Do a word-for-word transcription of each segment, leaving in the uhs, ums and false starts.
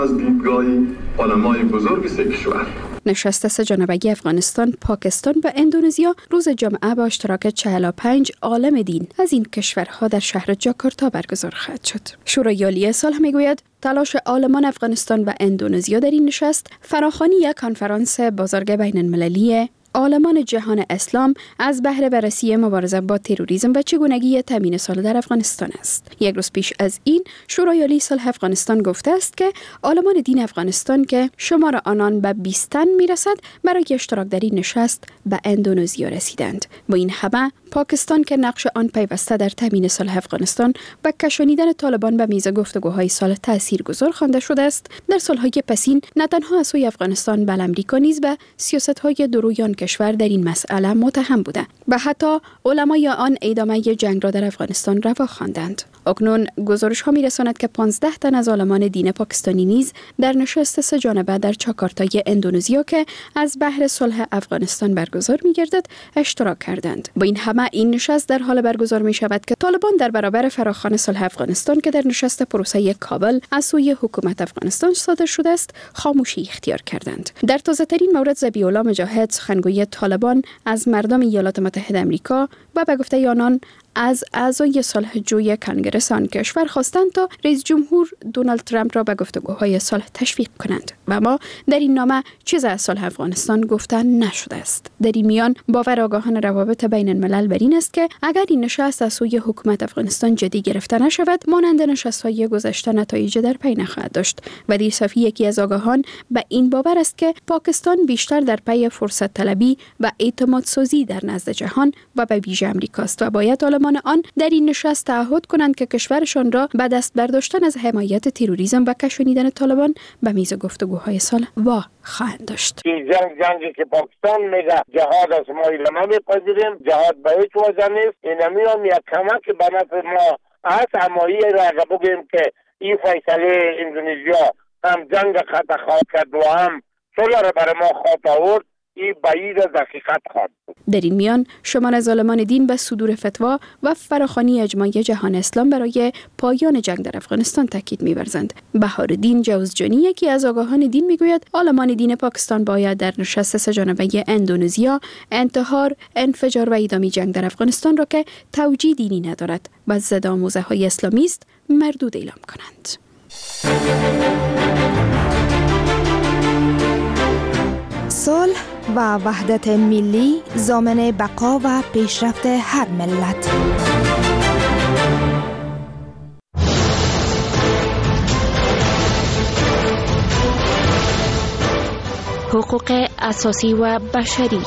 از دیدگاه علمای بزرگ سه کشور. نشست سه‌جانبه‌ای افغانستان، پاکستان و اندونزیا روز جمعه با اشتراک چهل و پنج عالم دین از این کشورها در شهر جاکارتا برگزار خواهد شد. شورای عالی صلح میگوید تلاش عالمان افغانستان و اندونزیا در این نشست فراخوانی یک کنفرانس بزرگ بین المللی عالمان جهان اسلام از بهره بررسی مبارزه با تروریسم و چگونگی تامین صلح در افغانستان است. یک روز پیش از این شورای عالی صلح افغانستان گفته است که عالمان دین افغانستان که شمار آنان به بیست تن میرسد برای اشتراک در این نشست به اندونزیا رسیدند. با این همه پاکستان که نقش آن پیوسته در تامین صلح افغانستان و کشانیدن طالبان به میز گفتگوهای صلح تاثیرگذار خوانده شده است، در سالهای پسین نه تنها از سوی افغانستان بلکه امریکا نیز به سیاست‌های درویان کشور در این مسئله متهم بوده و حتی علمای آن ادامه جنگ را در افغانستان روا خواندند. اکنون گزارش ها می‌رساند که پانزده تن از عالمان دین پاکستانی نیز در نشست سه جانبه در جاکارتای اندونزیا که از بهر صلح افغانستان برگزار می‌گردد اشتراک کردند. با این همه این نشست در حال برگزار می‌شود که طالبان در برابر فراخوان صلح افغانستان که در نشست پروسه کابل از سوی حکومت افغانستان صادر شده است خاموشی اختیار کردند. در تازه‌ترین مورد ذبیح الله مجاهد سخنگوی طالبان از مردم ایالات متحده آمریکا و به گفته آنان از اعضای صلح جوی کنگره آن کشور خواستند تا رئیس جمهور دونالد ترامپ را به گفتگوهای صلح تشویق کنند و اما در این نامه چیز از صلح افغانستان گفته نشده است. در این میان باور آگاهان روابط بین الملل بر این است که اگر این نشست از سوی حکومت افغانستان جدی گرفته نشود مانند نشست‌های گذشته نتایج در پی نخواهد داشت و دیر صافی یکی از آگاهان به این باور است که پاکستان بیشتر در پی فرصت طلبی و اعتماد سازی در نزد جهان و به ویژه آمریکاست و باید آن در این نشست تعهد کنند که کشورشان را به دست برداشتن از حمایت تروریسم و کشانیدن طالبان به میز گفتگوهای صلح وا خواهند داشت. این جنگ جنگی که پاکستان میگه جهاد از ما اینا نمیپذیریم، جهاد به هیچ وجه نیست. این میام یک کمک به نفع ما از همایی را اگه بگیم که این فیصله اندونزیا هم جنگ خط خواهد کرد و هم صلح را برای ما خواهد آورد، این بعید از حقیقت خواهد بود. در این میان شمار از عالمان دین به صدور فتوا و فراخوانی اجماع جهان اسلام برای پایان جنگ در افغانستان تاکید می‌ورزند. بهارالدین جوزجانی یکی از آگاهان دین میگوید عالمان دین پاکستان باید در نشست سه جانبه اندونزیا انتحار، انفجار و ادامه جنگ در افغانستان را که توجیه دینی ندارد و ضد آموزه‌های اسلامی است مردود اعلام کنند. صلح و وحدت ملی ضامن بقا و پیشرفت هر ملت. حقوق اساسی و بشری.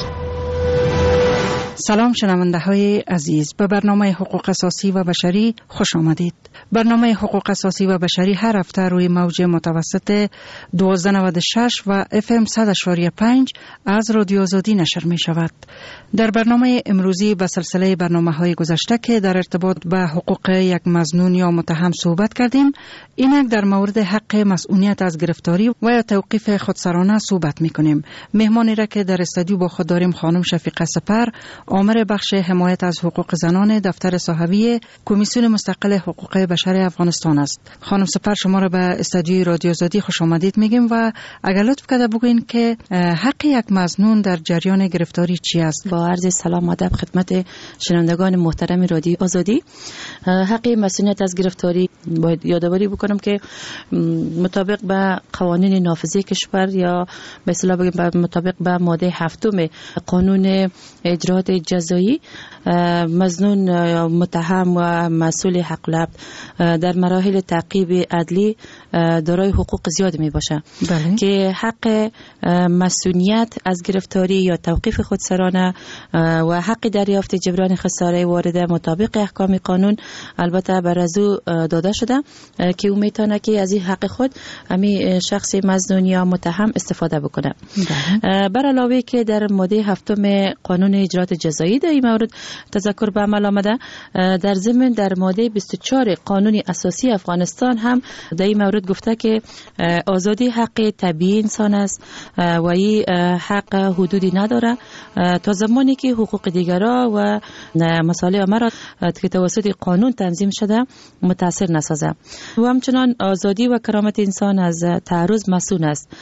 سلام شنونده های عزیز، به برنامه حقوق اساسی و بشری خوش آمدید. برنامه حقوق اساسی و بشری هر هفته روی موج متوسط دوازده نود و شش و اف ام صد و پنج از رادیو آزادی نشر می شود. در برنامه امروزی به سلسله برنامه های گذشته که در ارتباط به حقوق یک مظنون یا متهم صحبت کردیم، اینک در مورد حق مسئولیت از گرفتاری و یا توقیف خودسرانه صحبت می کنیم. مهمانی را که در استودیو با خود داریم خانم شفیقه سپر، آمر بخش حمایت از حقوق زنان دفتر صاحبی کمیسیون مستقل حقوق بشر افغانستان است. خانم سپر، شما را به استودیوی رادیو آزادی خوش آمدید میگیم و اگر لطف کرده بگوین که حق یک مظنون در جریان گرفتاری چی است؟ با عرض سلام و ادب خدمت شنوندگان محترم رادیو آزادی، حق مسئولیت از گرفتاری باید یادآوری بکنم که مطابق به قوانین نافذه کشور یا به اصطلاح بگیم مطابق به ماده هفتم قانون اجرات جزایی، مظنون متهم و مسئول حق لب در مراحل تعقیب عدلی دارای حقوق زیاد می باشه. بله. که حق مسئولیت از گرفتاری یا توقیف خودسرانه و حق دریافت جبران خساره وارده مطابق احکام قانون البته بر از او داده شده که او میتونه که از این حق خود امی شخص مظنون یا متهم استفاده بکنه. بله. بر علاوه که در ماده هفتم قانون اجرات جزایی در این مورد تذکر به عمل آمده. در ضمن در ماده بیست و چهار قانون اساسی افغانستان هم در این مورد گفته که آزادی حق طبیعی انسان است و این حق حدودی نداره تا زمانی که حقوق دیگران و مسائل عامه را که توسط قانون تنظیم شده متاثر نسازه. و همچنان آزادی و کرامت انسان از تعرض مسئول است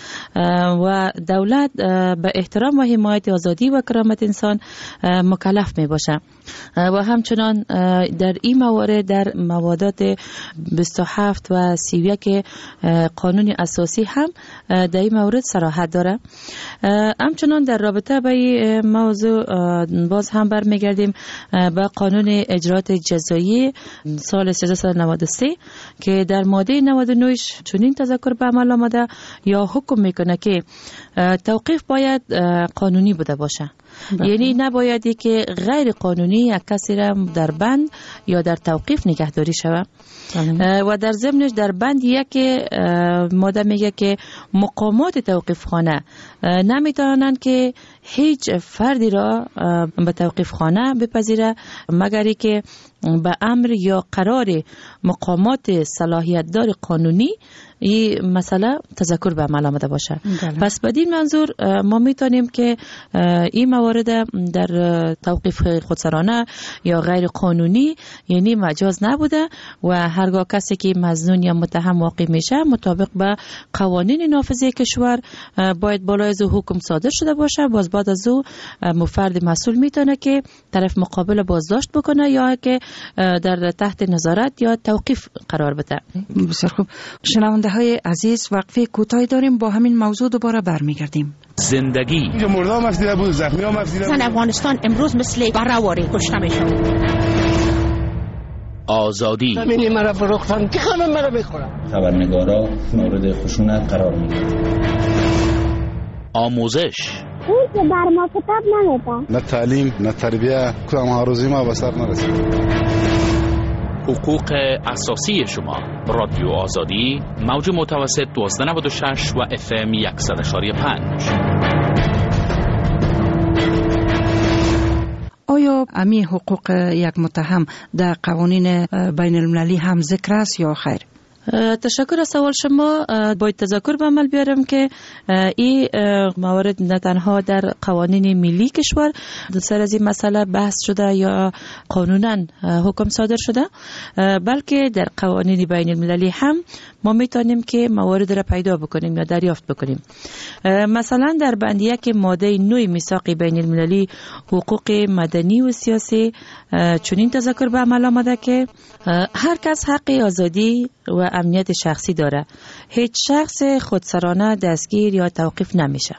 و دولت به احترام و حمایت آزادی و کرامت انسان مکلف می باشه. و همچنان در این موارد در موادات بیست و هفت و سی و یک قانون اساسی هم در این مورد صراحت داره. همچنان در رابطه با این موضوع باز هم برمیگردیم به قانون اجرات جزایی سال سیزده و نود و سه که در ماده نود و نه چنین تذکر به عمل آمده یا حکم میکنه که توقیف باید قانونی بوده باشه. یعنی نبایدی که غیر قانونی یک کسی را در بند یا در توقیف نگهداری شود. و در ضمنش در بند یک ماده میگه که مقامات توقیف خانه نمیتونن که هیچ فردی را به توقیف خانه بپذیره مگری که به امر یا قرار مقامات صلاحیت دار قانونی این مسئله تذکر به عمل آمده باشه. دلم. پس بدین منظور ما میتونیم که این موارد در توقیف خودسرانه یا غیر قانونی یعنی مجاز نبوده و هرگاه کسی که مظنون یا متهم واقع میشه مطابق به قوانین نافذه کشور باید بالای از حکم صادر شده باشه. باز بعد از او فرد مسئول میتونه که طرف مقابل بازداشت بکنه یا که در تحت نظارت یا توقیف قرار بده. بسیار خوب. شنونده های عزیز وقفه کوتاهی داریم، با همین موضوع دوباره برمیگردیم. زندگی مردم افزیده بود، زخمی هم افزیده بود. افغانستان امروز مثل برهواری کشته میشد. آزادی زمینی مرا فروختن که همه مرا بخورن. خبرنگارا مورد خشونت قرار میگیرند. آموزش اون که بر ما کتاب نمیده. نه تعلیم نه تربیه کدام ها روزی ما به سر نرسید. حقوق اساسی شما. رادیو آزادی موج متوسط دوازده نود و شش و اف ام صد و شش و پنج. آیا امی حقوق یک متهم در قوانین بین المللی هم ذکر است یا خیر؟ تشکر از سوال شما. باید تذکر به عمل بیارم که این موارد نه تنها در قوانین ملی کشور سر از این مسئله بحث شده یا قانونا حکم صادر شده، بلکه در قوانین بین المللی هم ما میتونیم که موارد را پیدا بکنیم یا دریافت بکنیم. مثلا در بند یک ماده نه میثاق بین المللی حقوق مدنی و سیاسی چنین تذکر به عمل آمده که هر کس حق آزادی و امنیت شخصی داره. هیچ شخص خودسرانه دستگیر یا توقیف نمیشه.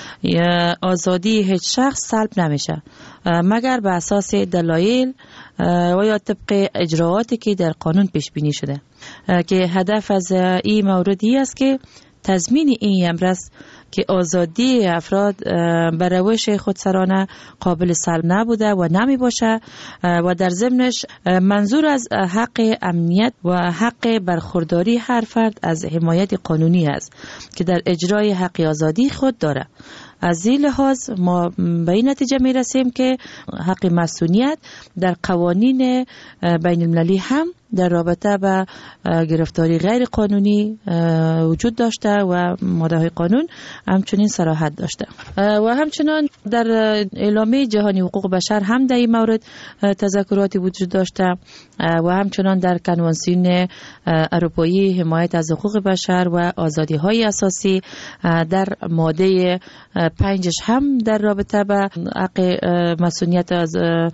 یا آزادی هیچ شخص سلب نمیشه مگر به اساس دلایل و یا طبق اجراعاتی که در قانون پیش بینی شده که هدف از این موردی است که تضمین این امر است که آزادی افراد به روش خودسرانه قابل سلب نبوده و نمی باشه و در ضمنش منظور از حق امنیت و حق برخورداری هر فرد از حمایت قانونی است که در اجرای حق آزادی خود داره. از این لحاظ ما به این نتیجه می رسیم که حق مسئولیت در قوانین بین المللی هم در رابطه با گرفتاری غیر قانونی وجود داشته و ماده های قانون همچنین صراحت داشته و همچنان در اعلامیه جهانی حقوق بشر هم در این مورد تذکراتی وجود داشته و همچنان در کنوانسیون اروپایی حمایت از حقوق بشر و آزادی های اساسی در ماده پنجش هم در رابطه با حق مسئولیت از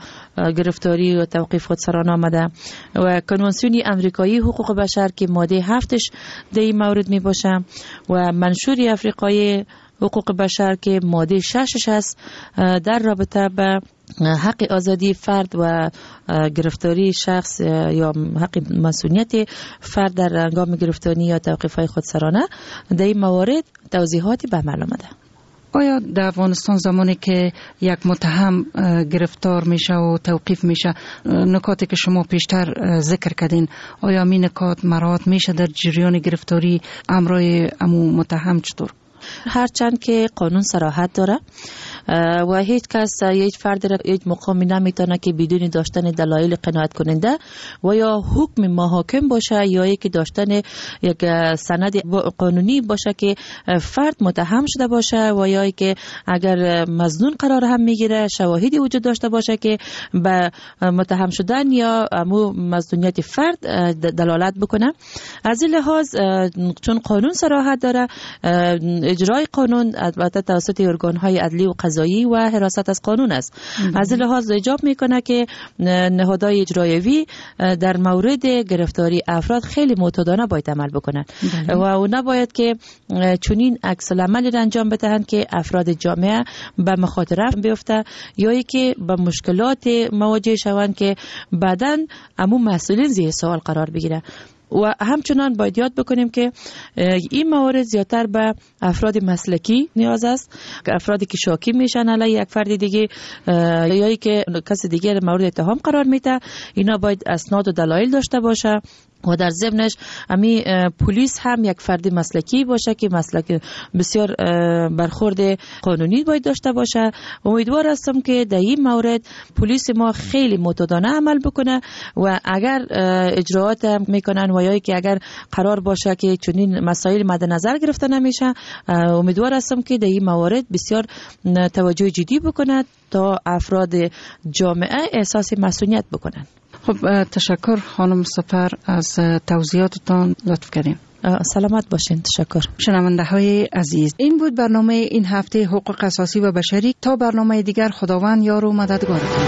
گرفتاری و توقیف خودسرانه آمده و کنوانسیون امریکایی حقوق بشر که ماده هفتش در این مورد می باشه و منشور افریقایی حقوق بشر که ماده ششش است در رابطه با حق آزادی فرد و گرفتاری شخص یا حق مسئولیت فرد در هنگام گرفتاری یا توقیف های خودسرانه در این موارد توضیحاتی به عمل آمده. آیا در افغانستان زمانی که یک متهم گرفتار میشه و توقیف میشه نکاتی که شما پیشتر ذکر کردین آیا می نکات مراعات میشه در جریان گرفتاری امرای امو متهم چطور؟ هرچند که قانون صراحت داره و هیچ کس هیچ فرد را هیچ مقامی نمیتونه که بدون داشتن دلایل قناعت کننده و یا حکم محاکم باشه یا یکی داشتن یک سند قانونی باشه که فرد متهم شده باشه و یا که اگر مظنون قرار هم میگیره شواهدی وجود داشته باشه که به متهم شدن یا امو مظنونیت فرد دلالت بکنه. از این لحاظ چون قانون صراحت داره، اجرای قانون البته توسط ارگان‌های عدلی و قضایی و حراست از قانون است. از این لحاظ ایجاب میکنه که نهادهای اجرایی در مورد گرفتاری افراد خیلی معتادانه باید عمل بکنن و اون نباید که چنین عکس العملی انجام بدهند که افراد جامعه به مخاطره بیفته یا ای که به مشکلات مواجه شوند که بعداً امو مسئولین زیر سوال قرار بگیره. و همچنان باید یاد بکنیم که این موارد زیادتر به افراد مسلکی نیاز است، افرادی که شاکی میشن علیه یک فرد دیگه یا ای که کسی دیگه مورد اتهام قرار میده، اینا باید اسناد و دلایل داشته باشه و در ضمنش امی پلیس هم یک فرد مسلکی باشه که مسلک بسیار برخورد قانونی باید داشته باشه. امیدوار هستم که در این مورد پلیس ما خیلی معتادانه عمل بکنه و اگر اجراعات میکنن و یا که اگر قرار باشه که چنین مسائل مد نظر گرفته نمیشه، امیدوار هستم که در این موارد بسیار توجه جدی بکنه تا افراد جامعه احساس مسئولیت بکنن. خب تشکر خانم سپر از توضیحاتتان، لطف کردین. سلامت باشین. تشکر. شنونده های عزیز، این بود برنامه این هفته حقوق اساسی و بشری. تا برنامه دیگر خداوند یار و مددگارتون.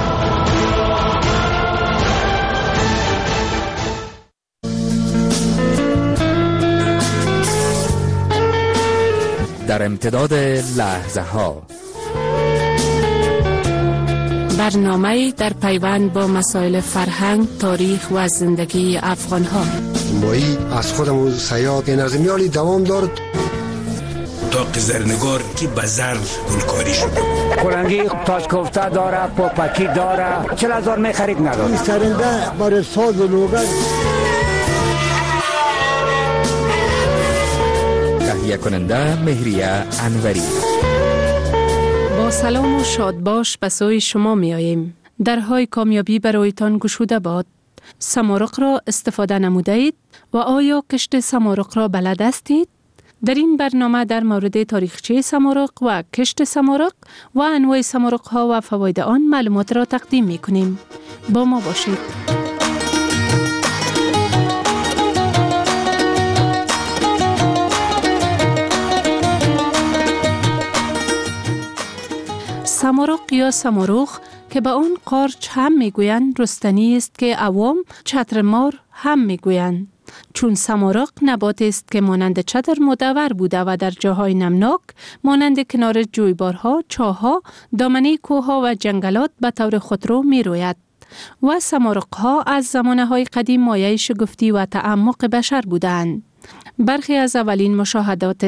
در امتداد لحظه ها برنامه در پیوند با مسائل فرهنگ، تاریخ و زندگی افغان ها. مایی از خودمون سیاد نظمیالی دوام دارد. تاق زرنگار که بزر گلکاری شده. قرنگی تاج کوفته داره، پاپکی داره، چل هزار می خرید نداره. این سرنده برای ساز و لوگن. تهیه کننده مهریه انوری. با سلام و شادباش به سوی شما می آییم. درهای کامیابی برایتان گشوده باد. سمارق را استفاده نموده اید و آیا کشت سمارق را بلد هستید؟ در این برنامه در مورد تاریخچه سمارق و کشت سمارق و انواع سمارق ها و فواید آن معلومات را تقدیم می کنیم. با ما باشید. سمارق یا سمارخ که به آن قارچ هم میگویند رستنی است که عوام چترمار هم میگویند، چون سمارق نبات است که مانند چتر مدور بوده و در جاهای نمناک مانند کنار جویبارها، چاهها، دامنه کوهها و جنگلات به طور خودرو می روید و سمارقها از زمانه های قدیم مایه شگفتی و تعمق بشر بودند. برخی از اولین مشاهدات